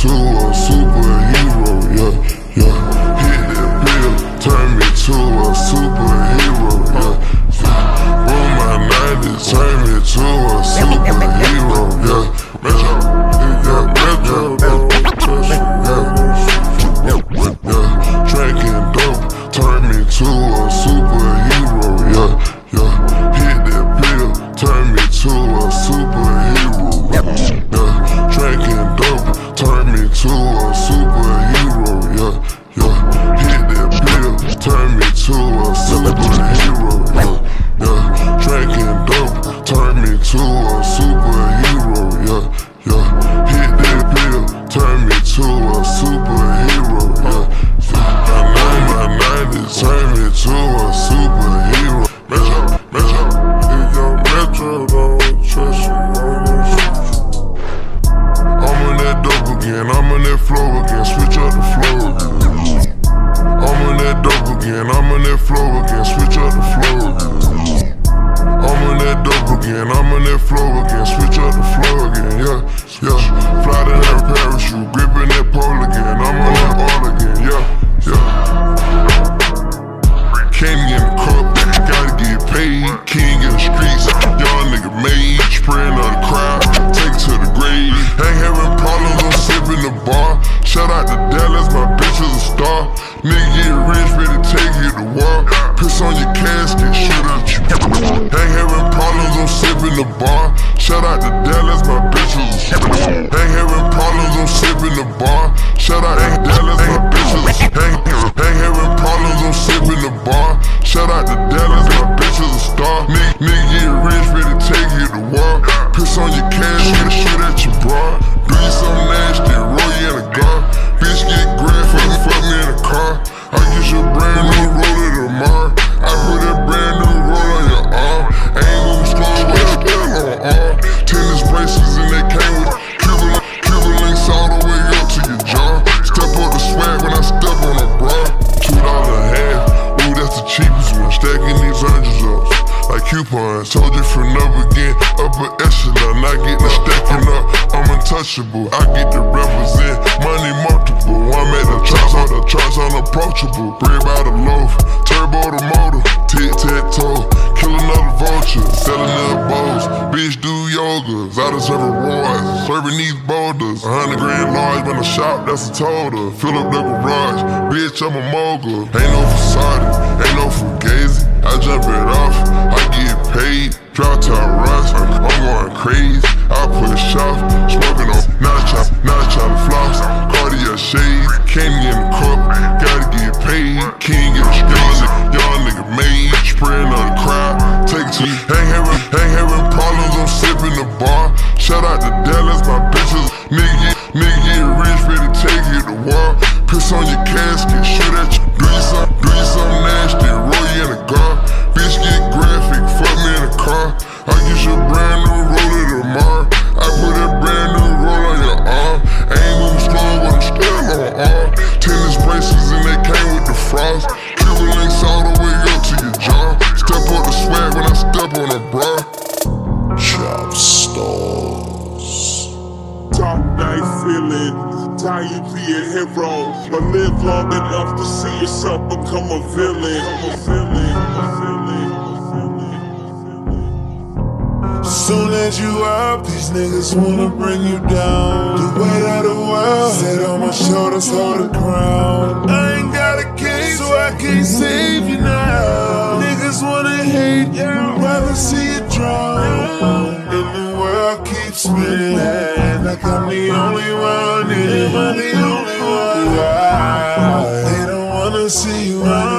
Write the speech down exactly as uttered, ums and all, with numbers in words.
to a superhero, yeah, yeah. Hit that pill, turn me to a superhero, yeah, yeah. Roll my nineties, turn me to a superhero, yeah. Metro, yeah, Metro, don't trust me, yeah, yeah. Drinking dope, turn me to a superhero, yeah, yeah. Hit that pill, turn me to a superhero, yeah. Drinking dope, turn me to a superhero, yeah, yeah. Hit that pill, turn me to a superhero, yeah, yeah. Drinking dope, turn me to a superhero, yeah, yeah. Hit that pill, turn me to a superhero, yeah, yeah. My nineties turn me to a superhero. Metro, Metro, if your Metro don't trust you, I'm on that dope again, I'm on that flow again, switch up the flow again. I'm on that dope again, I'm on that flow again, switch up the flow again. I'm on that dope again, I'm on that flow again, switch up the flow again, yeah, yeah. Fly to that parachute, gripping that pole again, I'm on that all again, yeah, yeah. Candy in the cup, gotta get paid, king in the streets, young nigga made, spraying on the crowd, take it to the grave. Ain't having problems, I'm sipping the bar. Shout out to Dallas, my bitch is a star. Nigga get rich, ready to take you to war. Piss on your casket, shoot at you. Ain't having problems, I'm sipping the bar. Shout out to Dallas, my bitch is a star. Ain't having problems, I'm sipping the bar. Shout out to Dallas, my bitch is a star. Ain't, ain't having problems, I'm sipping the bar. Shout out to Dallas, my bitch is a star. Nigga, nigga get rich, ready to take you to war. Piss on your casket, shoot at your bra. Do you something nasty, roll you in a car. Bitch get grand, fuck, fuck me in a car. I get your brand new roller tomorrow. I put that brand new roll on your arm. I ain't moving slow, but it's still on arm. Tennis bracelets and they came with Cuban, Cuban links all the way up to your jaw. Step up the swag when I step on a bra. Two dollar a half, ooh that's the cheapest one. Stacking these hundreds up like coupons. Told you from up again, upper echelon. I get the stacking up, I'm untouchable. I get to represent money multiple. I'm at the charts, all the charts unapproachable. Bread by the loaf, turbo the motor, tic tac toe, kill another vulture, selling the bowls. Bitch do yogas, I deserve rewards, serving these boulders. A hundred grand large when I shop, that's a total. Fill up the garage, bitch I'm a mogul. Ain't no facade, ain't no fugazi. I jump it off, I get paid. Drop top rush, I'm going crazy. I push off, smoking on, not try, not try to floss. Cartier shades, candy in the cup, gotta get paid. King in the streets, young nigga made, spraying on the crowd. Take it to me, ain't having, ain't having problems, I'm sipping the bar. Shout out to Dallas, my bitches, nigga, nigga get rich, ready to take you to war. Piss on your casket, shoot at you, do you something, do you something nasty, roll you in a car. Bitch get graphic, fuck me in a car. I get your brand new roller tomorrow. I put that brand new roll on your arm. I ain't moving slow, but I'm still on arm. Tennis bracelets and they came with the frost. Cuban links all the way up to your jaw. Step up the swag when I step on a bra. Chop stars. Top night feeling, time you be a hero. But live long enough to see yourself become a villain. I'm a villain, I'm a villain. Soon as you up, these niggas wanna bring you down. The weight of the world set on my shoulders, hold the crown. I ain't got a case, so I can't save you now. Niggas wanna hate you, rather see you drown. And the world keeps spinning like I'm the only one, and I'm the only one. They don't wanna see you run.